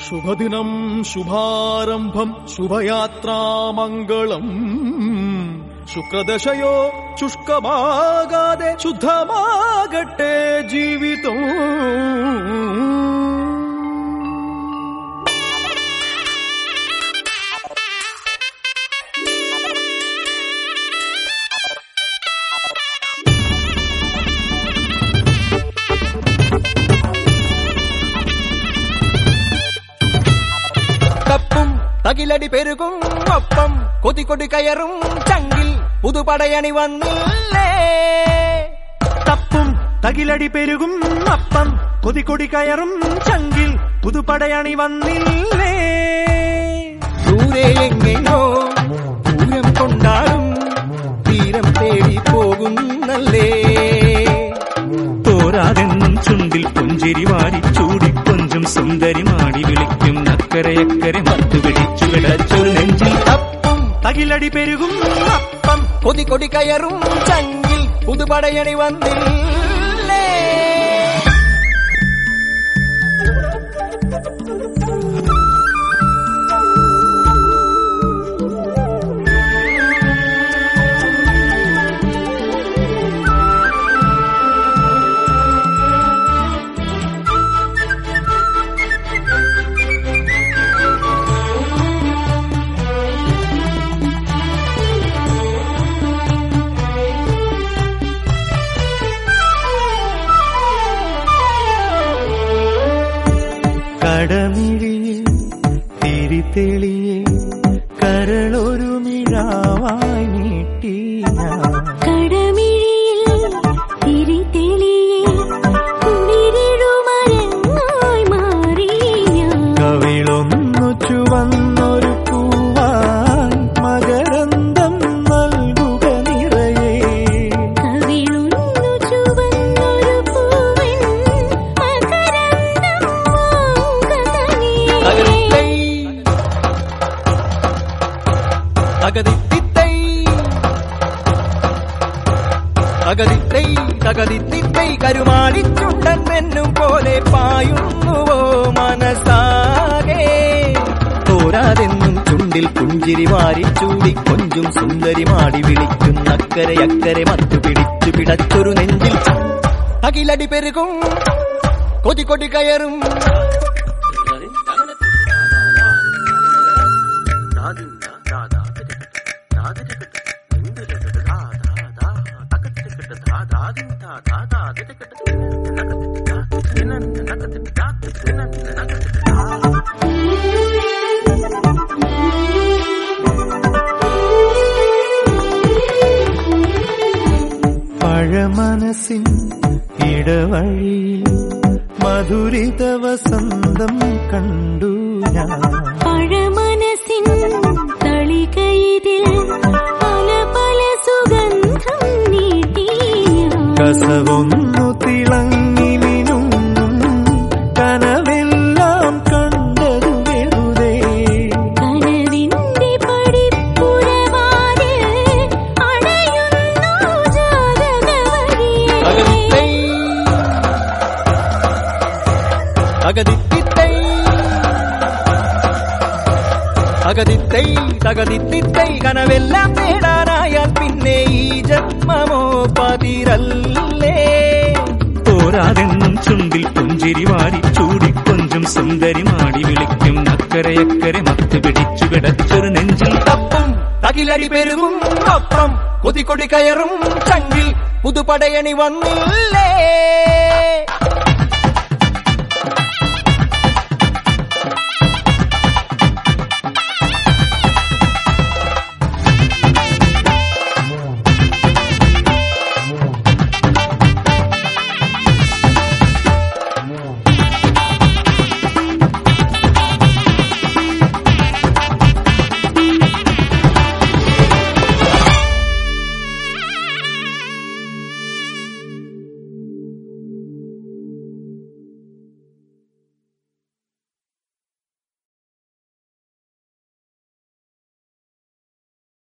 ശുഭദിനം ശുഭാരംഭം ശുഭയാത്രാമംഗളം. ശുക്രദശയോ ശുഷ്കമാകാതെ ശുദ്ധമാകട്ടെ ജീവിതം. തകിലടി പെരുകും ഒപ്പം കൊതികൊടി കയറും ചങ്കിൽ പുതുപടയണി വന്നില്ലേ. തപ്പും തകിലടി പെരുകും അപ്പം കൊതികൊടി കയറും ചങ്കിൽ പുതുപടയണി വന്നില്ലേ. ദൂരെ എങ്ങനെയോ പൂരം കൊണ്ടാടും തീരം തേടി പോകുന്നല്ലേ. തോരാതെന്നും ചുണ്ടിൽ പുഞ്ചിരി വാരി ചൂടി കൊഞ്ചും സുന്ദരി മാടി വിളിക്കും അക്കരയക്കരെ മത്തു പിടിച്ചു കിടച്ചൊരു നെഞ്ചിൽ. തപ്പും തകിലടി പെരുകും അപ്പം കൊതികൊടി കയറും ചങ്കിൽ പുതുപടയണി വന്നില്ലേ. കടമിഴിയെ തിരിതെളിയെ കരളൊരു മിഴാവായി നീട്ടി. കടമിഴിയിൽ തിരിതെളിയെ കുളിരിടുമരങ്ങായി മാറി. കവിളൊന്നു ചുവന്നൊരു പൂവായി മകരന്തം നൽകുക നിറയെ. കവിളൊന്നു ചുവന്നൊരു പൂവൻ മകരന്തം വാങ്ങുക തനിയെ. തകതിത്തിത്തൈ കരുമാടിച്ചുണ്ടൻ മെന്നും പോലെ പായുന്നുവോ മനസ്സാകെ. തോരാതെന്നും ചുണ്ടിൽ പുഞ്ചിരി വാരി ചൂടി കൊഞ്ചും സുന്ദരി മാടി വിളിക്കും അക്കരയക്കരെ മത്തു പിടിച്ചു പിടച്ചൊരു നെഞ്ചിൽ. അകിലടി പെരുകും കൊതികൊടി കയറും പഴമനസിൻ ഇടവഴിയിൽ മധുരിത വസന്തം കണ്ടു ഞാൻ. പഴമനസിൻ തളികയിതിൽ പല പല സുഗന്ധം നീട്ടി. കസവൊന്നു തിളങ്ങി മിനുങ്ങും കനവെല്ലാം കണ്ടതു വെറുതെ. കനവിന്റെ പടിപ്പുരവാതിൽ അണയുന്നു ജാതകവഴിയെ. തകതിത്തിത്തൈ കനവെല്ലാം നേടാനായാൽ പിന്നെ ഈ ജന്മമോ പതിരല്ലേ. തോരാതെന്നും ചുണ്ടിൽ പുഞ്ചിരി വാരി ചൂടി കൊഞ്ചും സുന്ദരി മാടി വിളിക്കും അക്കരയക്കരെ മത്തു പിടിച്ചു കിടച്ചൊരു നെഞ്ചിൽ. തപ്പും തകിലടി പെരുകും ഒപ്പം കൊതികൊടി കയറും ചങ്കിൽ പുതുപടയണി വന്നില്ലേ.